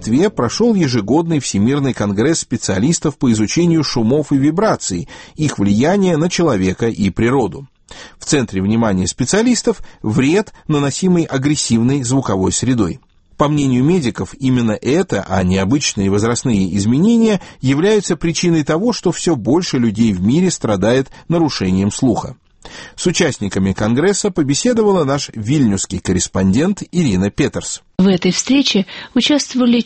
Литве прошел ежегодный Всемирный конгресс специалистов по изучению шумов и вибраций, их влияния на человека и природу. В центре внимания специалистов вред, наносимый агрессивной звуковой средой. По мнению медиков, именно это, а не обычные возрастные изменения, являются причиной того, что все больше людей в мире страдает нарушением слуха. С участниками Конгресса побеседовала наш вильнюсский корреспондент Ирина Петерс. В этой встрече участвовали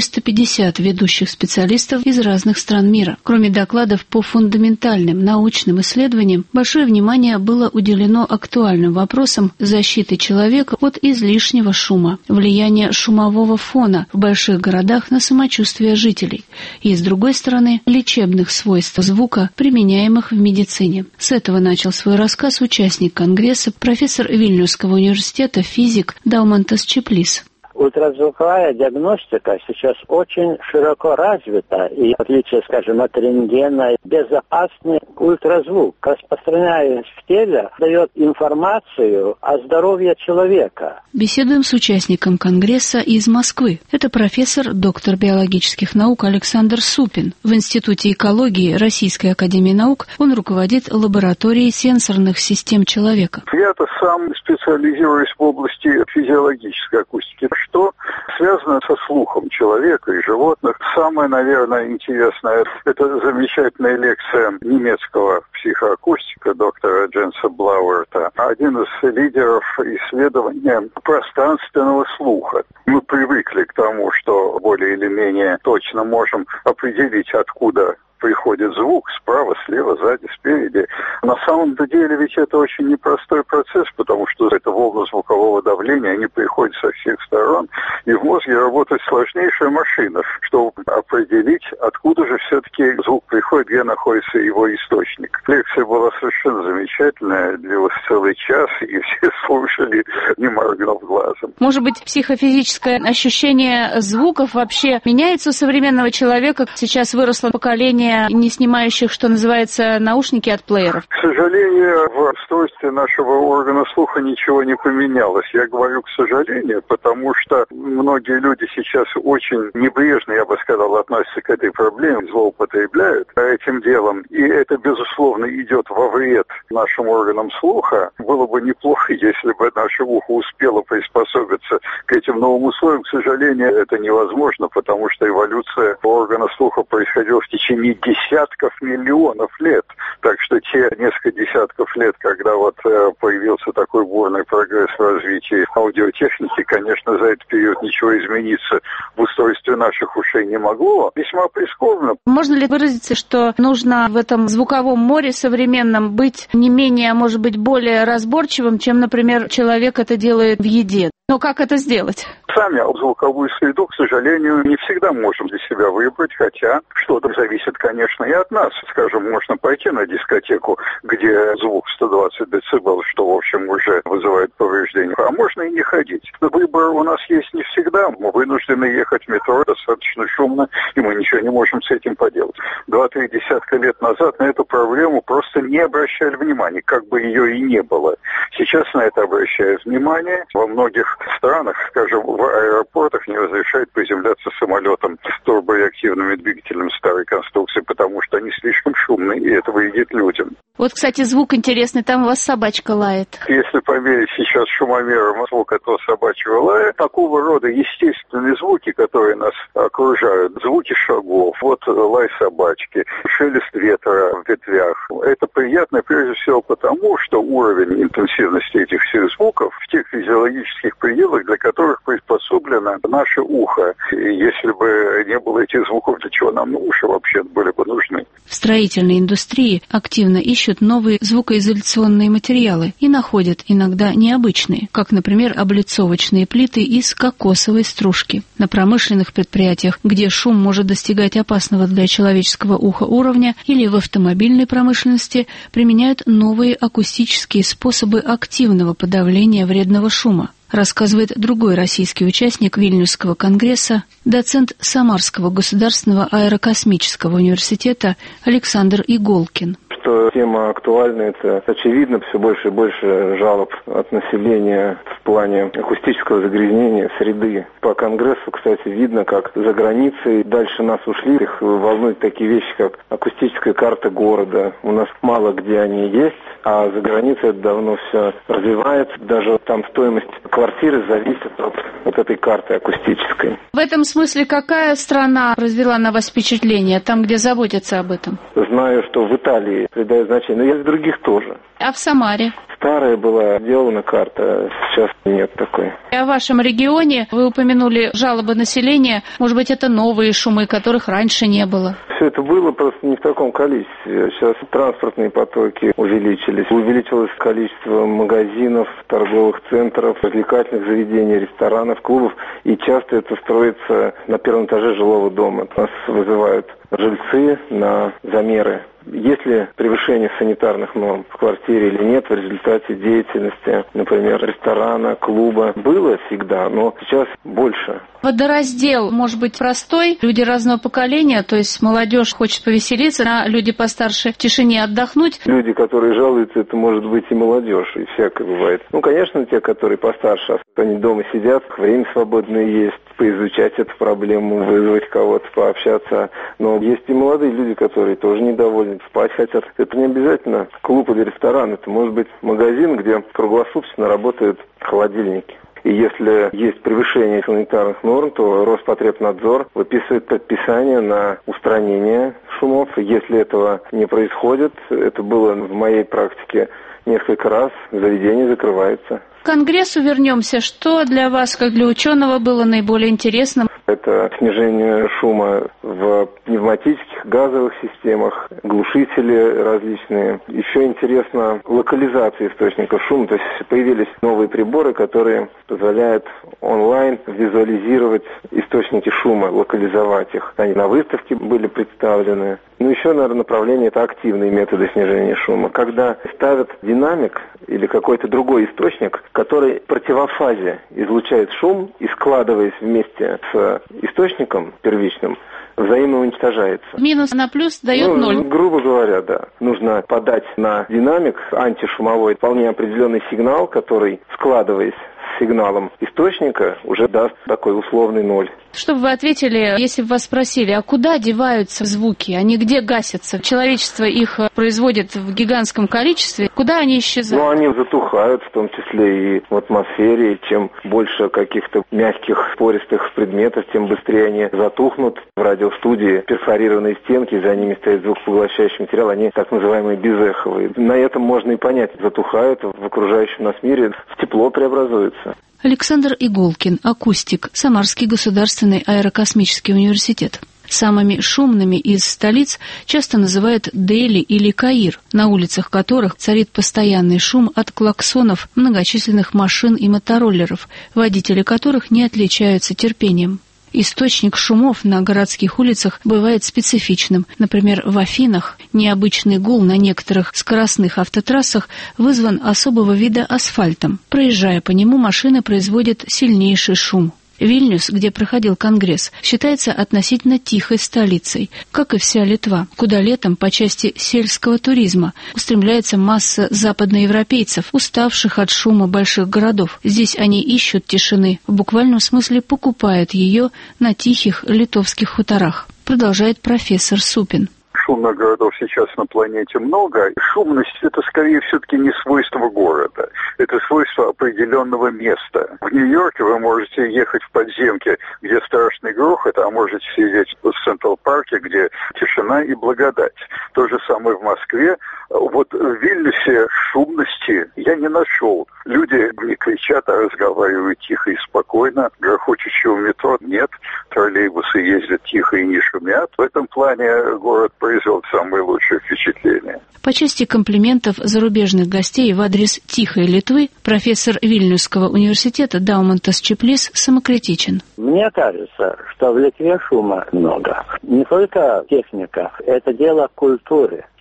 450 ведущих специалистов из разных стран мира. Кроме докладов по фундаментальным научным исследованиям, большое внимание было уделено актуальным вопросам защиты человека от излишнего шума, влияния шумового фона в больших городах на самочувствие жителей и, с другой стороны, лечебных свойств звука, применяемых в медицине. С этого начал свой рассказ участник Конгресса, профессор Вильнюсского университета, физик Далмантас Чеплис. Ультразвуковая диагностика сейчас очень широко развита, и в отличие, скажем, от рентгена, безопасный ультразвук, распространяясь в теле, дает информацию о здоровье человека. Беседуем с участником Конгресса из Москвы. Это профессор, доктор биологических наук Александр Супин. В Институте экологии Российской академии наук он руководит лабораторией сенсорных систем человека. Я-то сам специализируюсь в области физиологической акустики, что связано со слухом человека и животных. Самое, наверное, интересное – это замечательная лекция немецкого психоакустика доктора Дженса Блауэрта, один из лидеров исследования пространственного слуха. Мы привыкли к тому, что более или менее точно можем определить, откуда приходит звук справа, слева, сзади, спереди. На самом деле ведь это очень непростой процесс, потому что это волны звукового давления, они приходят со всех сторон, и в мозге работает сложнейшая машина, чтобы определить, откуда же все-таки звук приходит, где находится его источник. Лекция была совершенно замечательная, длилась целый час, и все слушали, не моргнув глазом. Может быть, психофизическое ощущение звуков вообще меняется у современного человека? Сейчас выросло поколение не снимающих, что называется, наушники от плееров? К сожалению, в устройстве нашего органа слуха ничего не поменялось. Я говорю «к сожалению», потому что многие люди сейчас очень небрежно, я бы сказал, относятся к этой проблеме, злоупотребляют этим делом. И это, безусловно, идет во вред нашим органам слуха. Было бы неплохо, если бы наше ухо успело приспособиться к этим новым условиям. К сожалению, это невозможно, потому что эволюция органа слуха происходила в течение десятков миллионов лет. Так что те несколько десятков лет, когда вот появился такой бурный прогресс в развитии аудиотехники, конечно, за этот период ничего измениться в устройстве наших ушей не могло. Весьма прискорбно. Можно ли выразиться, что нужно в этом звуковом море современном быть не менее, а может быть, более разборчивым, чем, например, человек это делает в еде? Но как это сделать? Сами звуковую среду, к сожалению, не всегда можем для себя выбрать, хотя что-то зависит, конечно, и от нас. Скажем, можно пойти на дискотеку, где звук 120 дБ, что, в общем, уже вызывает повреждения, а можно и не ходить. Но выбор у нас есть не всегда. Мы вынуждены ехать в метро, достаточно шумно, и мы ничего не можем с этим поделать. 2-3 десятка лет назад на эту проблему просто не обращали внимания, как бы ее и не было. Сейчас на это обращают внимание. Во многих странах, скажем, в аэропортах не разрешают приземляться самолетом с турбореактивными двигателями старой конструкции, потому что они слишком шумные, и это вредит людям. Вот, кстати, звук интересный, там у вас собачка лает. Если померить сейчас шумомером звук этого собачьего лая, такого рода естественные звуки, которые нас окружают, звуки шагов, вот лай собачки, шелест ветра в ветвях, это приятно прежде всего потому, что уровень интенсивности этих всех звуков в тех физиологических пределах, для которых приспособлено наше ухо. И если бы не было этих звуков, для чего нам уши вообще были бы нужны? В строительной индустрии активно ищут новые звукоизоляционные материалы и находят иногда необычные, как, например, облицовочные плиты из кокосовой стружки. На промышленных предприятиях, где шум может достигать опасного для человеческого уха уровня, или в автомобильной промышленности применяют новые акустические способы активного подавления вредного шума, рассказывает другой российский участник Вильнюсского конгресса, доцент Самарского государственного аэрокосмического университета Александр Иголкин. что тема актуальна, это очевидно. Все больше и больше жалоб от населения в плане акустического загрязнения среды. По Конгрессу, кстати, видно, как за границей дальше нас ушли. Их волнуют такие вещи, как акустическая карта города. У нас мало где они есть, а за границей это давно все развивается. Даже там стоимость квартиры зависит от этой карты акустической. В этом смысле какая страна произвела на вас впечатление, там, где заботятся об этом? Знаю, что в Италии придает значение, но есть в других тоже. А в Самаре? Старая была сделана карта, сейчас нет такой. А в вашем регионе вы упомянули жалобы населения. Может быть, это новые шумы, которых раньше не было? Все это было, просто не в таком количестве. Сейчас транспортные потоки увеличились. Увеличилось количество магазинов, торговых центров, развлекательных заведений, ресторанов, клубов. И часто это строится на первом этаже жилого дома. Нас вызывают жильцы на замеры. Есть ли превышение санитарных норм в квартире или нет в результате деятельности, например, ресторана, клуба? Было всегда, но сейчас больше. Водораздел может быть простой. Люди разного поколения, то есть молодежь хочет повеселиться, а люди постарше в тишине отдохнуть. Люди, которые жалуются, это может быть и молодежь, и всякое бывает. Ну, конечно, те, которые постарше, они дома сидят, время свободное есть, поизучать эту проблему, вызвать кого-то, пообщаться. Но есть и молодые люди, которые тоже недовольны, спать хотят. Это не обязательно клуб или ресторан, это может быть магазин, где круглосуточно работают холодильники. И если есть превышение санитарных норм, то Роспотребнадзор выписывает предписание на устранение шумов. Если этого не происходит, это было в моей практике несколько раз, заведение закрывается. К Конгрессу вернемся. Что для вас, как для ученого, было наиболее интересным? Это снижение шума в пневматических, газовых системах, глушители различные. Еще интересно локализация источников шума. То есть появились новые приборы, которые позволяют онлайн визуализировать источники шума, локализовать их. Они на выставке были представлены. Ну, еще, наверное, направление – это активные методы снижения шума. Когда ставят динамик или какой-то другой источник, который в противофазе излучает шум и, складываясь вместе с источником первичным, взаимоуничтожается. Минус на плюс дает 0. Грубо говоря, да. Нужно подать на динамик антишумовой вполне определенный сигнал, который, складываясь с сигналом источника, уже даст такой условный 0. Что бы вы ответили, если бы вас спросили, а куда деваются звуки? Они где гасятся? Человечество их производит в гигантском количестве. Куда они исчезают? Ну, они затухают, в том числе и в атмосфере. Чем больше каких-то мягких, пористых предметов, тем быстрее они затухнут. В радиостудии перфорированные стенки, за ними стоит звукопоглощающий материал, они так называемые безэховые. На этом можно и понять, затухают в окружающем нас мире, в тепло преобразуются. Александр Иголкин, акустик, Самарский государственный аэрокосмический университет. Самыми шумными из столиц часто называют Дели или Каир, на улицах которых царит постоянный шум от клаксонов многочисленных машин и мотороллеров, водители которых не отличаются терпением. Источник шумов на городских улицах бывает специфичным. Например, в Афинах необычный гул на некоторых скоростных автотрассах вызван особого вида асфальтом. Проезжая по нему, машины производят сильнейший шум. Вильнюс, где проходил Конгресс, считается относительно тихой столицей, как и вся Литва, куда летом по части сельского туризма устремляется масса западноевропейцев, уставших от шума больших городов. Здесь они ищут тишины, в буквальном смысле покупают ее на тихих литовских хуторах, продолжает профессор Супин. Шумных городов сейчас на планете много. Шумность – это скорее все-таки не свойство города. Это свойство определенного места. В Нью-Йорке вы можете ехать в подземке, где страшный грохот, а можете сидеть в Централ-парке, где тишина и благодать. То же самое в Москве. Вот в Вильнюсе шумности я не нашел. Люди не кричат, а разговаривают тихо и спокойно. Грохочущего метро нет. Троллейбусы ездят тихо и не шумят. В этом плане город произвел самое лучшее впечатление. По части комплиментов зарубежных гостей в адрес тихой Литвы профессор Вильнюсского университета Даумантас Чеплис самокритичен. Мне кажется, что в Литве шума много. Не только техника, это дело культуры.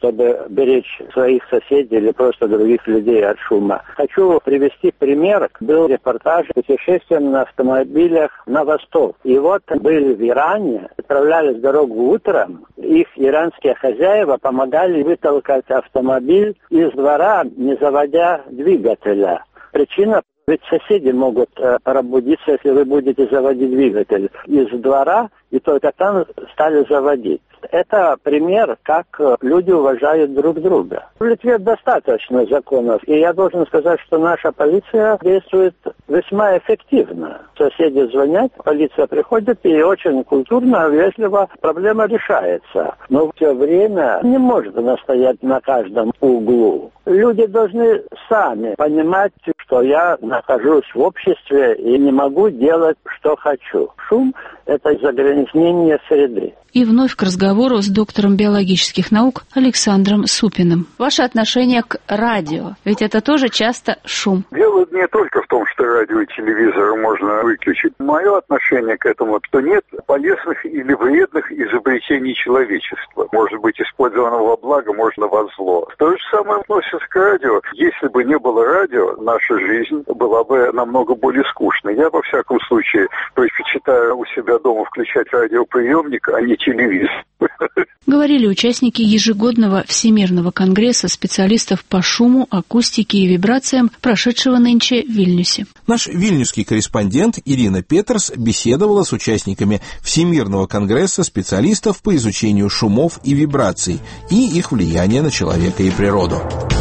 чтобы беречь своих соседей или просто других людей от шума. Хочу привести пример. Был репортаж путешествия на автомобилях на восток. И вот были в Иране, отправлялись в дорогу утром. Их иранские хозяева помогали вытолкать автомобиль из двора, не заводя двигателя. Причина: ведь соседи могут пробудиться, если вы будете заводить двигатель из двора, и только там стали заводить. Это пример, как люди уважают друг друга. В Литве достаточно законов, и я должен сказать, что наша полиция действует весьма эффективно. Соседи звонят, полиция приходит, и очень культурно, вежливо проблема решается. Но все время не может настоять на каждом углу. Люди должны сами понимать, что я нахожусь в обществе и не могу делать, что хочу. Шум – это загрязнение среды. И вновь к разговору с доктором биологических наук Александром Супиным. Ваше отношение к радио, ведь это тоже часто шум. Дело не только в том, что радио и телевизор можно выключить. Мое отношение к этому, что нет полезных или вредных изобретений человечества. Может быть использовано во благо, можно во зло. То же самое относится к радио. Если бы не было радио, наша жизнь была бы намного более скучной. Я, во всяком случае, предпочитаю у себя дома включать радиоприемник, а не телевизор. Говорили участники ежегодного Всемирного конгресса специалистов по шуму, акустике и вибрациям, прошедшего нынче в Вильнюсе. Наш вильнюсский корреспондент Ирина Петерс беседовала с участниками Всемирного конгресса специалистов по изучению шумов и вибраций и их влияния на человека и природу.